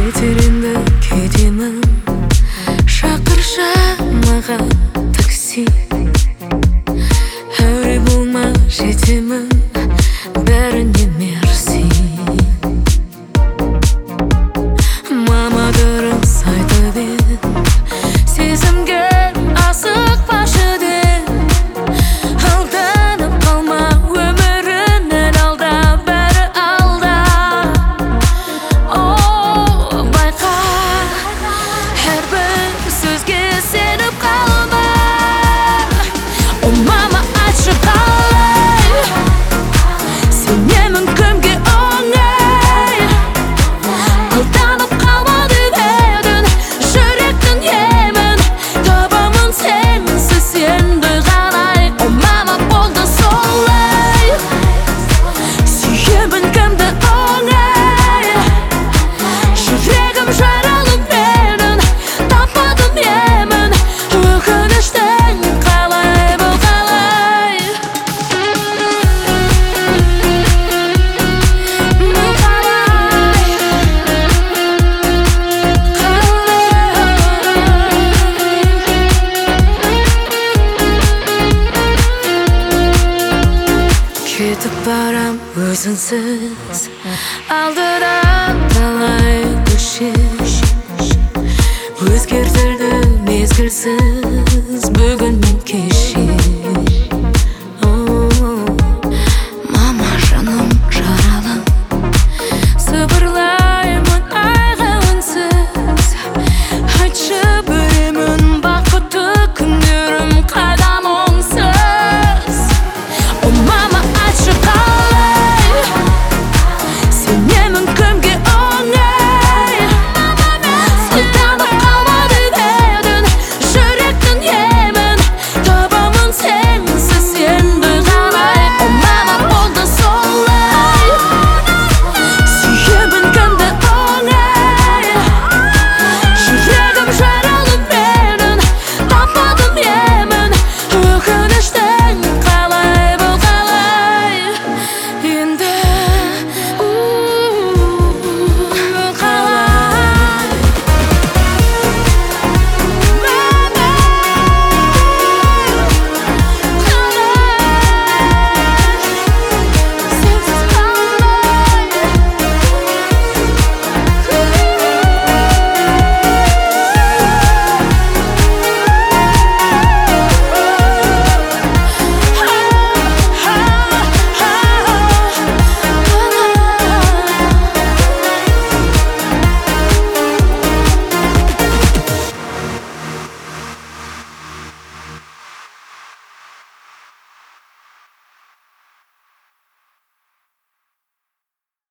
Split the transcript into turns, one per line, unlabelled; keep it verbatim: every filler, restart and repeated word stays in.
жетерінде кетемін, шақыршы маған такси. Әуре болма, жетемін, бәріне мерси. Мама дұрыс айтып еді, сезімге асықпашы деп. Алданып қалма, өміріңнен алда, бәрі алда. О, байқа, әрбір сөзге сеніп қалма. О, мама, айтшы қалай, сенемін кімге оңай. Алданып қалма деп едің, жүректің емін табамын сенсіз енді қалай. О, мама, болды солай, сүйемін кімді оңай. Жүрегім жаралы менің, таппадым емін, өкініштен қалай бұл қалай. Бұл қалай, кетіп барам өзіңсіз, алдыда талай көше. Өзгертілді мезгілсіз